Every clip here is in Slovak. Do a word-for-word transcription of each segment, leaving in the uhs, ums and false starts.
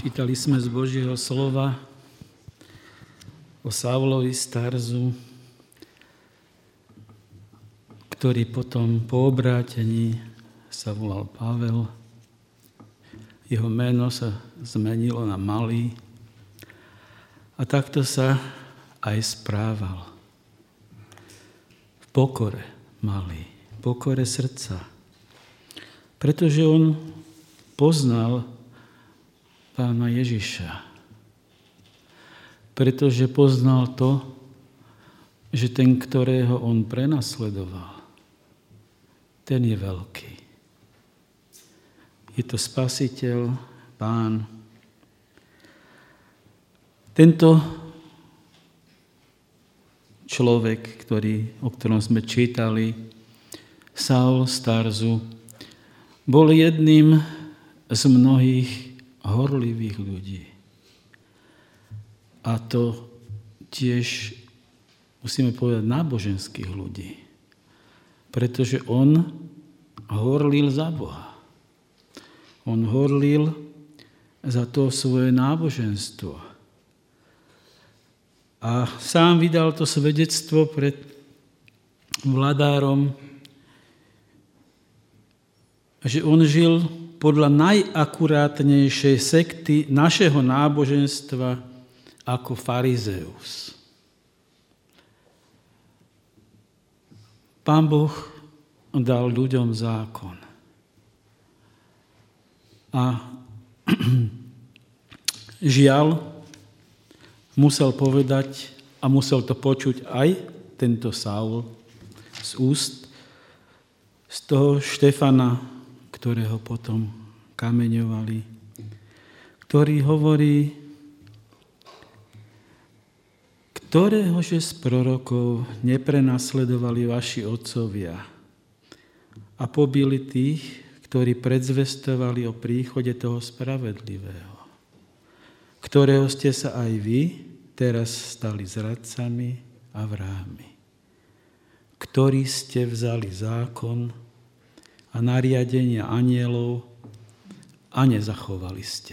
Čítali sme z Božieho slova o Saulovi z Tarzu, ktorý potom po obrátení sa volal Pavel. Jeho meno sa zmenilo na Malý a takto sa aj správal. V pokore Malý, v pokore srdca. Pretože on poznal Pána Ježiša. Pretože poznal to, že ten, ktorého on prenasledoval, ten je veľký. Je to Spasiteľ, Pán. Tento človek, ktorý, o ktorom sme čítali, Saul z Tarzu, bol jedným z mnohých horlivých ľudí. A to tiež, musíme povedať, náboženských ľudí. Pretože on horlil za Boha. On horlil za to svoje náboženstvo. A sám vydal to svedectvo pred vladárom, že on žil podľa najakurátnejšej sekty našeho náboženstva ako farizeus. Pán Boh dal ľuďom zákon. A žiaľ, musel povedať a musel to počuť aj tento Saul z úst z toho Štefana, ktorého potom kameňovali, ktorý hovorí, ktoréhože z prorokov neprenasledovali vaši otcovia a pobili tých, ktorí predzvestovali o príchode toho spravedlivého, ktorého ste sa aj vy teraz stali zradcami a vrahmi, ktorí ste vzali zákon a nariadenia anielov a nezachovali ste.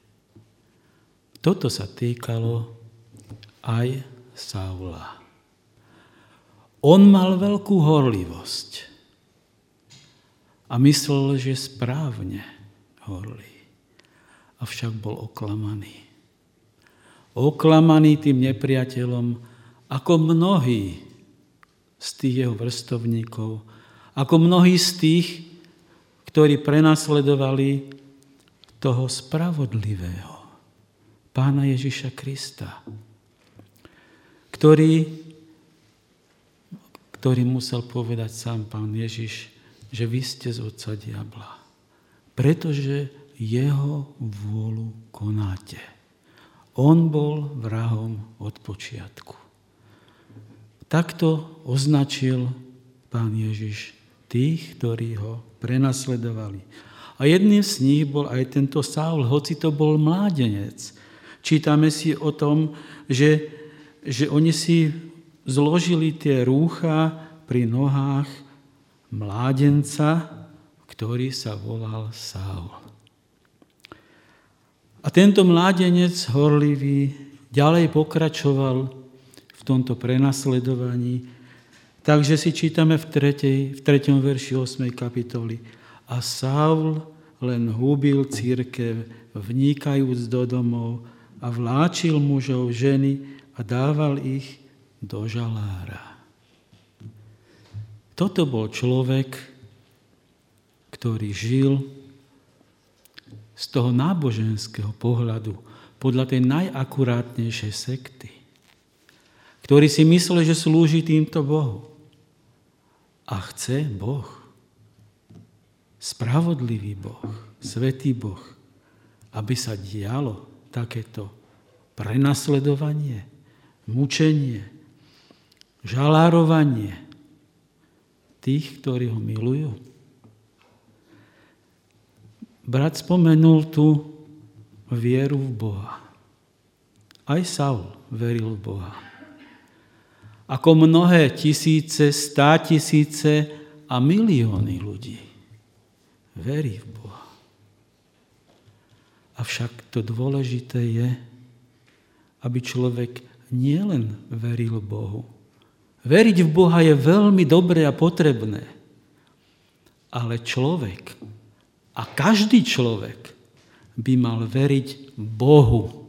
Toto sa týkalo aj Saula. On mal veľkú horlivosť a myslel, že správne horlí. Avšak bol oklamaný. Oklamaný tým nepriateľom, ako mnohí z tých jeho vrstovníkov, ako mnohí z tých, ktorí prenasledovali toho spravodlivého, Pána Ježiša Krista, ktorý, ktorý musel povedať sám Pán Ježiš, že vy ste z otca diabla, pretože jeho vôľu konáte. On bol vrahom od počiatku. Takto označil Pán Ježiš tých, ktorí ho prenasledovali. A jedným z nich bol aj tento Saul, hoci to bol mládenec. Čítame si o tom, že, že oni si zložili tie rúcha pri nohách mládenca, ktorý sa volal Saul. A tento mládenec horlivý ďalej pokračoval v tomto prenasledovaní. Takže si čítame v, tretej, v treťom verši ôsmej kapitoly. A Saul len húbil cirkev, vnikajúc do domov a vláčil mužov, ženy a dával ich do žalára. Toto bol človek, ktorý žil z toho náboženského pohľadu, podľa tej najakurátnejšej sekty, ktorý si myslel, že slúži týmto Bohu. A chce Boh, spravodlivý Boh, svätý Boh, aby sa dialo takéto prenasledovanie, mučenie, žalárovanie tých, ktorí ho milujú. Brat spomenul tú vieru v Boha. Aj Saul veril v Boha. Ako mnohé tisíce, stá tisíce a milióny ľudí verí v Boha. A Avšak to dôležité je, aby človek nielen veril Bohu. Veriť v Boha je veľmi dobré a potrebné. Ale človek, a každý človek, by mal veriť Bohu.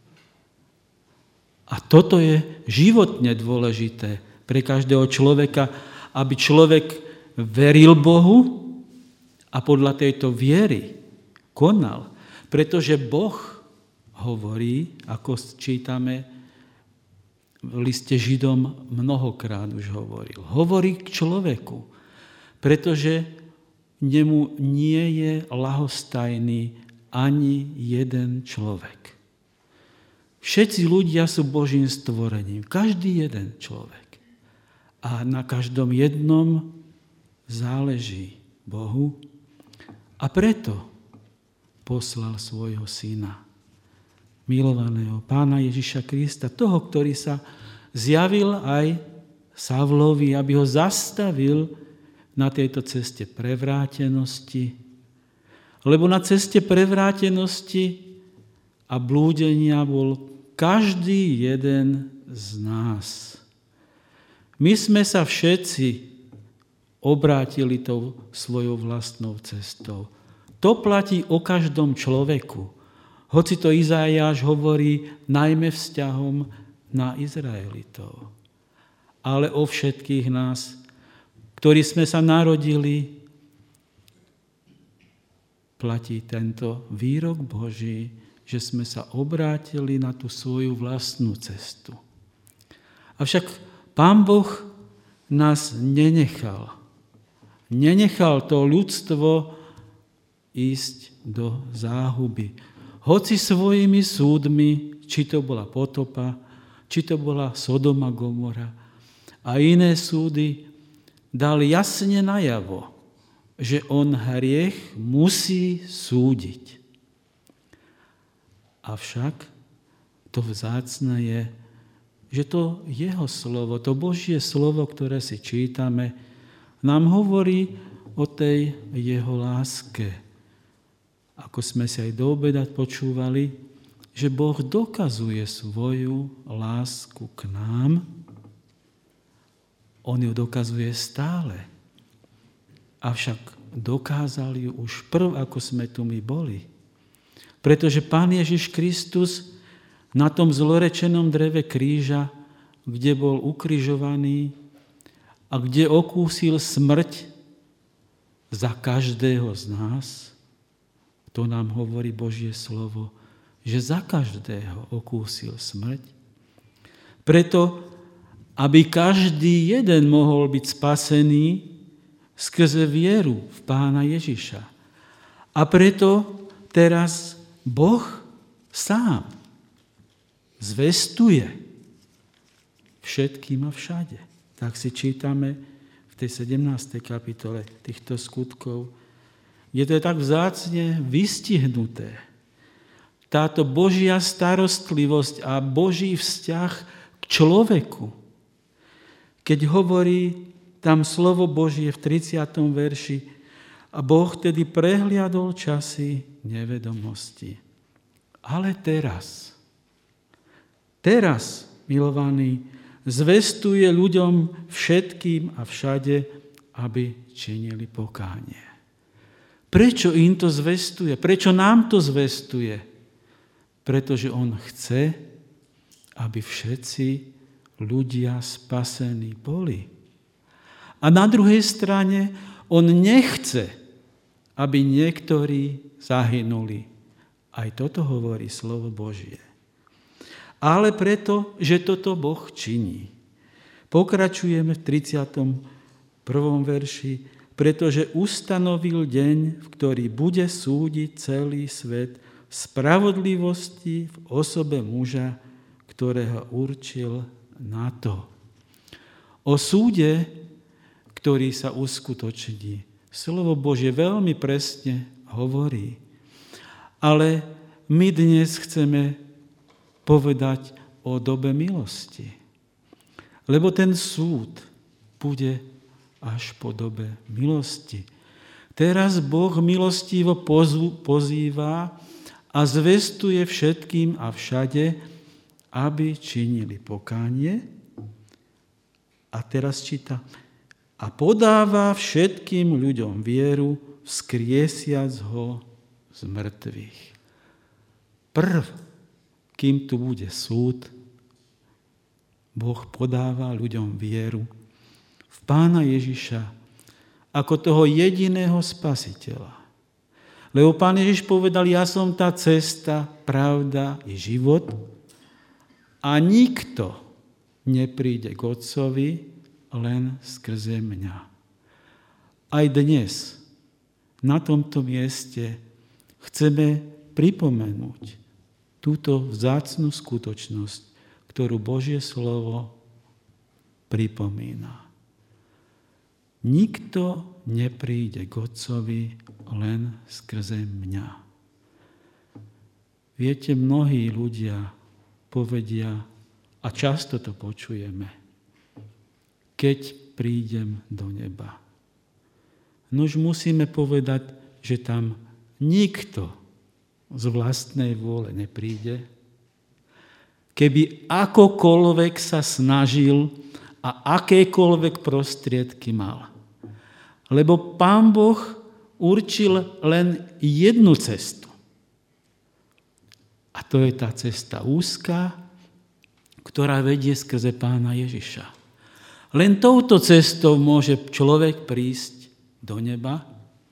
A toto je životne dôležité pre každého človeka, aby človek veril Bohu a podľa tejto viery konal. Pretože Boh hovorí, ako čítame v liste Židom, mnohokrát už hovoril. Hovorí k človeku, pretože nemu nie je ľahostajný ani jeden človek. Všetci ľudia sú Božím stvorením, každý jeden človek. A na každom jednom záleží Bohu a preto poslal svojho syna, milovaného Pána Ježiša Krista, toho, ktorý sa zjavil aj Savlovi, aby ho zastavil na tejto ceste prevrátenosti. Lebo na ceste prevrátenosti a blúdenia bol každý jeden z nás. My sme sa všetci obrátili tou svojou vlastnou cestou. To platí o každom človeku. Hoci to Izaiáš hovorí najmä vzťahom na Izraelitov. Ale o všetkých nás, ktorí sme sa narodili, platí tento výrok Boží, že sme sa obrátili na tú svoju vlastnú cestu. Avšak Pán Boh nás nenechal. Nenechal to ľudstvo ísť do záhuby. Hoci svojimi súdmi, či to bola potopa, či to bola Sodoma, Gomora a iné súdy, dal jasne najavo, že on hriech musí súdiť. Avšak to vzácne je, že to jeho slovo, to Božie slovo, ktoré si čítame, nám hovorí o tej jeho láske. Ako sme si aj do obeda počúvali, že Boh dokazuje svoju lásku k nám. On ju dokazuje stále. Avšak dokázal ju už prv, ako sme tu my boli. Pretože Pán Ježiš Kristus na tom zlorečenom dreve kríža, kde bol ukrižovaný a kde okúsil smrť za každého z nás, to nám hovorí Božie slovo, že za každého okúsil smrť. Preto, aby každý jeden mohol byť spasený skrze vieru v Pána Ježiša. A preto teraz Boh sám zvestuje všetkým a všade. Tak si čítame v tej sedemnástej kapitole týchto skutkov, kde to je tak vzácne vystihnuté. Táto Božia starostlivosť a Boží vzťah k človeku. Keď hovorí tam slovo Božie v tridsiatom verši, a Boh tedy prehliadol časy nevedomosti. Ale teraz, teraz, milovaní, zvestuje ľuďom všetkým a všade, aby činili pokánie. Prečo im to zvestuje? Prečo nám to zvestuje? Pretože on chce, aby všetci ľudia spasení boli. A na druhej strane on nechce, aby niektorí zahynuli. Aj toto hovorí slovo Božie. Ale preto, že toto Boh činí. Pokračujeme v tridsiatom prvom verši, pretože ustanovil deň, v ktorý bude súdiť celý svet v spravodlivosti v osobe muža, ktorého určil na to. O súde, ktorý sa uskutoční, slovo Božie veľmi presne hovorí. Ale my dnes chceme povedať o dobe milosti. Lebo ten súd bude až po dobe milosti. Teraz Boh milostivo pozýva a zvestuje všetkým a všade, aby činili pokánie. A teraz číta, a podáva všetkým ľuďom vieru, vzkriesiac ho z mŕtvych. Prv, kým tu bude súd, Boh podáva ľuďom vieru v Pána Ježiša ako toho jediného spasiteľa. Lebo Pán Ježiš povedal, ja som tá cesta, pravda i život a nikto nepríde k Otcovi len skrze mňa. Aj dnes na tomto mieste chceme pripomenúť túto vzácnu skutočnosť, ktorú Božie slovo pripomína. Nikto nepríde k Otcovi len skrze mňa. Viete, mnohí ľudia povedia, a často to počujeme, keď prídem do neba. Nož musíme povedať, že tam nikto z vlastnej vôle nepríde. Keby akokoľvek sa snažil a akékoľvek prostriedky mal. Lebo Pán Boh určil len jednu cestu. A to je tá cesta úzka, ktorá vedie skrze Pána Ježiša. Len touto cestou môže človek prísť do neba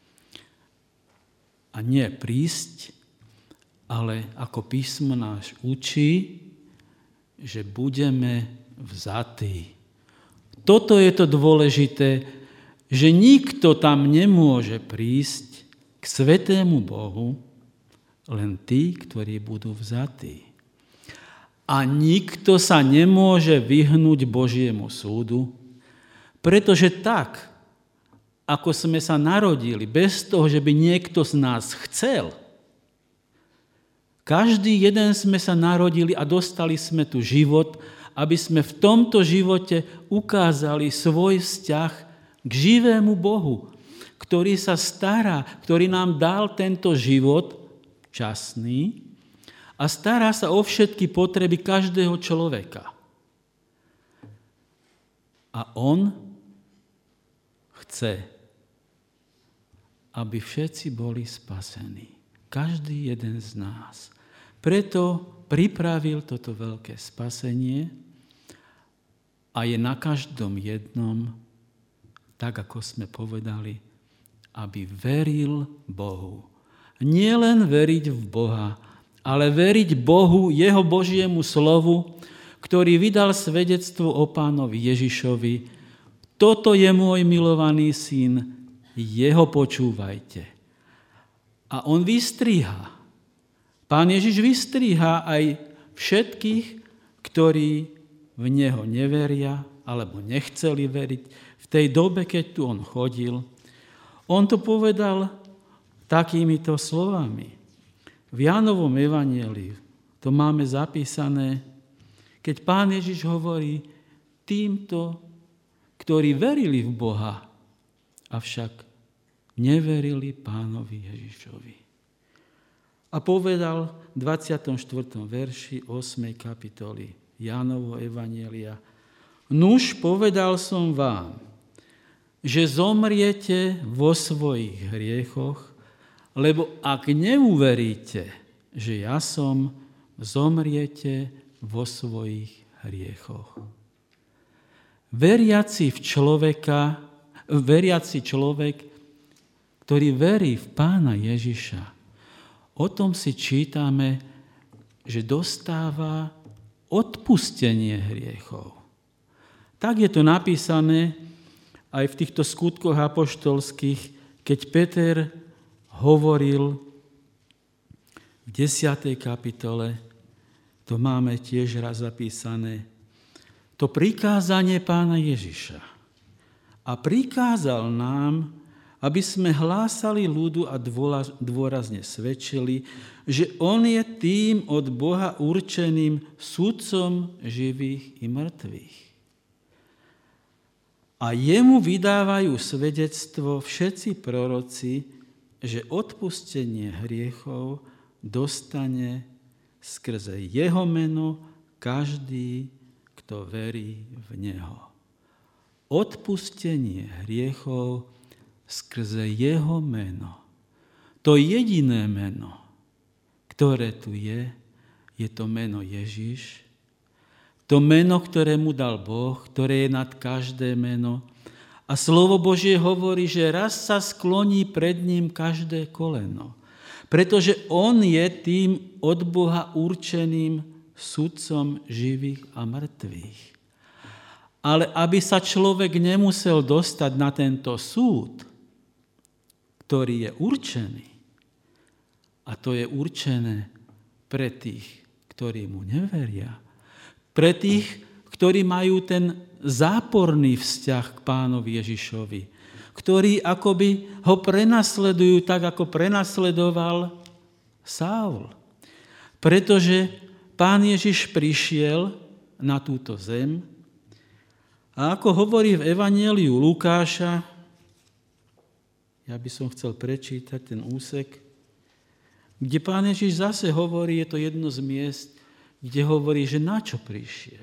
a nie prísť, ale ako písmo náš učí, že budeme vzatí. Toto je to dôležité, že nikto tam nemôže prísť k svätému Bohu, len tí, ktorí budú vzatí. A nikto sa nemôže vyhnúť Božiemu súdu, pretože tak, ako sme sa narodili, bez toho, že by niekto z nás chcel, každý jeden sme sa narodili a dostali sme tu život, aby sme v tomto živote ukázali svoj vzťah k živému Bohu, ktorý sa stará, ktorý nám dal tento život časný a stará sa o všetky potreby každého človeka. A on chce, aby všetci boli spasení. Každý jeden z nás. Preto pripravil toto veľké spasenie a je na každom jednom, tak ako sme povedali, aby veril Bohu. Nie len veriť v Boha, ale veriť Bohu, jeho Božiemu slovu, ktorý vydal svedectvo o Pánovi Ježišovi. Toto je môj milovaný syn, jeho počúvajte. A on vystriha. Pán Ježiš vystriha aj všetkých, ktorí v neho neveria alebo nechceli veriť. V tej dobe, keď tu on chodil, on to povedal takýmito slovami. V Jánovom evanjeliu to máme zapísané, keď Pán Ježiš hovorí týmto, ktorí verili v Boha, avšak neverili Pánovi Ježišovi. A povedal v dvadsiatom štvrtom verši ôsmej kapitoly Jánovho evanjelia: Nuž, povedal som vám, že zomriete vo svojich hriechoch, lebo ak neuveríte, že ja som, zomriete vo svojich hriechoch. Veriaci v človeka, veriaci človek, ktorý verí v Pána Ježiša, o tom si čítame, že dostáva odpustenie hriechov. Tak je to napísané aj v týchto skutkoch apoštolských, keď Peter hovoril v desiatej kapitole, to máme tiež raz zapísané, to prikázanie Pána Ježiša. A prikázal nám, aby sme hlásali ľudu a dôrazne svedčili, že on je tým od Boha určeným sudcom živých i mŕtvych. A jemu vydávajú svedectvo všetci proroci, že odpustenie hriechov dostane skrze jeho meno každý, kto verí v neho. Odpustenie hriechov skrze jeho meno. To jediné meno, ktoré tu je, je to meno Ježiš. To meno, ktoré mu dal Boh, ktoré je nad každé meno. A slovo Božie hovorí, že raz sa skloní pred ním každé koleno. Pretože on je tým od Boha určeným sudcom živých a mŕtvych. Ale aby sa človek nemusel dostať na tento súd, ktorý je určený, a to je určené pre tých, ktorí mu neveria, pre tých, ktorí majú ten záporný vzťah k Pánovi Ježišovi, ktorí akoby ho prenasledujú tak, ako prenasledoval Saul. Pretože Pán Ježiš prišiel na túto zem a ako hovorí v Evanjeliu Lukáša, ja by som chcel prečítať ten úsek, kde Pán Ježiš zase hovorí, je to jedno z miest, kde hovorí, že na čo prišiel.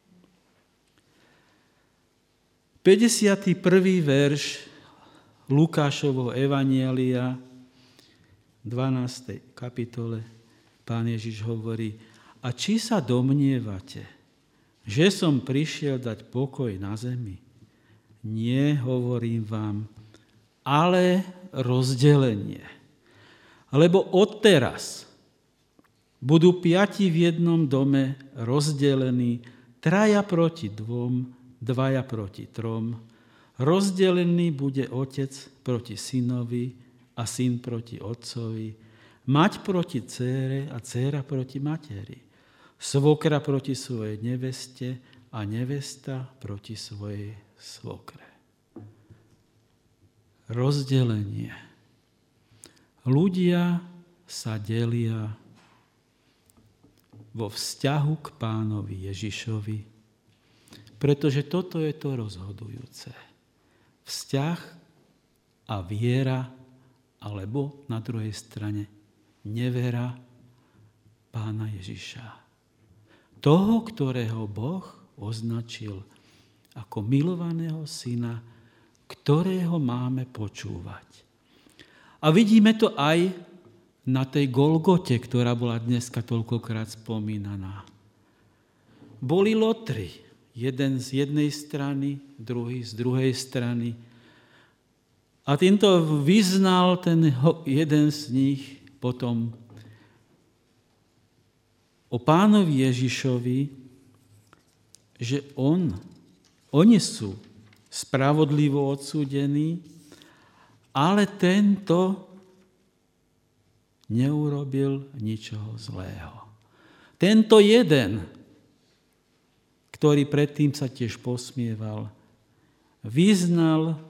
päťdesiaty prvý verš Lukášovho Evanjelia, dvanástej kapitole, Pán Ježiš hovorí, a či sa domnievate, že som prišiel dať pokoj na zemi? Nie, hovorím vám, ale rozdelenie. Lebo odteraz budú piati v jednom dome rozdelení, traja proti dvom, dvaja proti trom. Rozdelený bude otec proti synovi a syn proti otcovi, mať proti dcére a dcéra proti materi, svokra proti svojej neveste a nevesta proti svojej svokre. Rozdelenie. Ľudia sa delia vo vzťahu k Pánovi Ježišovi, pretože toto je to rozhodujúce. Vzťah a viera, alebo na druhej strane nevera Pána Ježiša. Toho, ktorého Boh označil ako milovaného syna, ktorého máme počúvať. A vidíme to aj na tej Golgote, ktorá bola dneska toľkokrát spomínaná. Boli lotri, jeden z jednej strany, druhý z druhej strany. A týmto vyznal ten jeden z nich potom o Pánovi Ježišovi, že on, oni sú spravodlivo odsúdení, ale tento neurobil ničoho zlého. Tento jeden, ktorý predtým sa tiež posmieval, vyznal,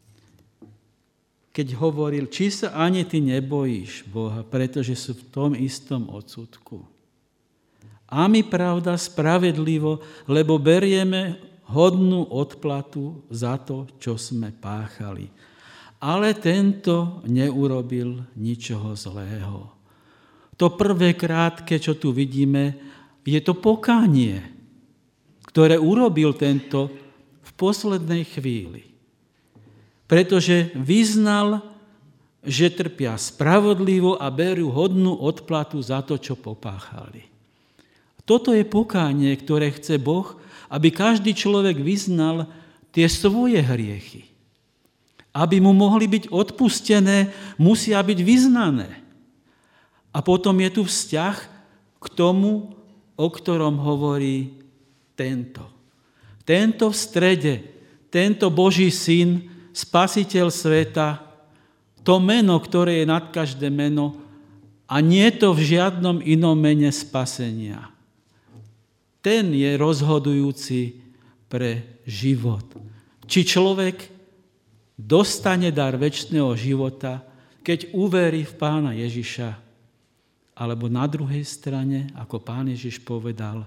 keď hovoril, či sa ani ty nebojíš Boha, pretože sú v tom istom odsudku. A my, pravda, spravedlivo, lebo berieme hodnú odplatu za to, čo sme páchali. Ale tento neurobil ničoho zlého. To prvé krátke, čo tu vidíme, je to pokánie, ktoré urobil tento v poslednej chvíli. Pretože vyznal, že trpia spravodlivo a berú hodnú odplatu za to, čo popáchali. Toto je pokánie, ktoré chce Boh, aby každý človek vyznal tie svoje hriechy. Aby mu mohli byť odpustené, musia byť vyznané. A potom je tu vzťah k tomu, o ktorom hovorí tento. Tento v strede, tento Boží syn, spasiteľ sveta, to meno, ktoré je nad každé meno, a nie to v žiadnom inom mene spasenia. Ten je rozhodujúci pre život. Či človek dostane dar večného života, keď uverí v Pána Ježiša, alebo na druhej strane, ako Pán Ježiš povedal,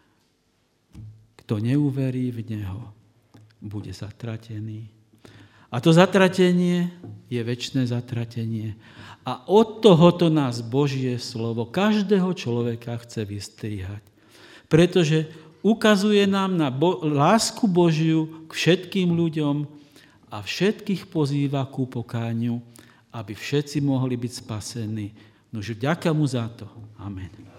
kto neuverí v Neho, bude zatratený. A to zatratenie je večné zatratenie. A od tohoto nás Božie slovo každého človeka chce vystrihať. Pretože ukazuje nám na Bo- lásku Božiu k všetkým ľuďom a všetkých pozýva ku pokániu, aby všetci mohli byť spasení. Nož vďaka mu za to. Amen.